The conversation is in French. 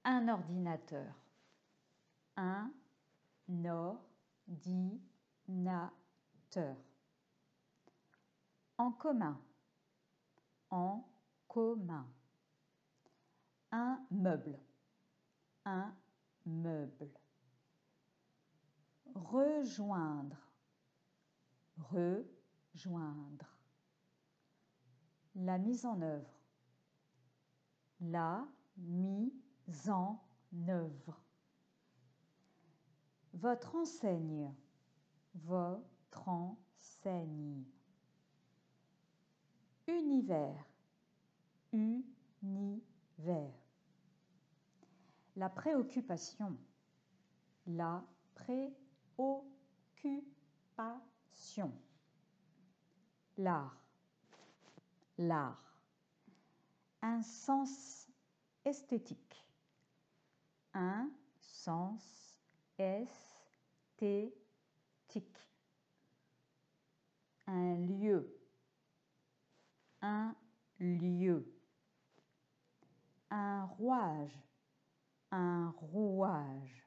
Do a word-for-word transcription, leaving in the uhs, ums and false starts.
Un ordinateur. Un ordinateur. En commun. En commun. Un meuble. Un meuble. Rejoindre. Rejoindre. La mise en œuvre. La mise en œuvre. Votre enseigne. Votre enseigne. Univers. Univers. La préoccupation. La préoccupation. L'art. L'art. Un sens esthétique. Un sens esthétique. Un lieu. Un lieu. Un rouage. Un rouage.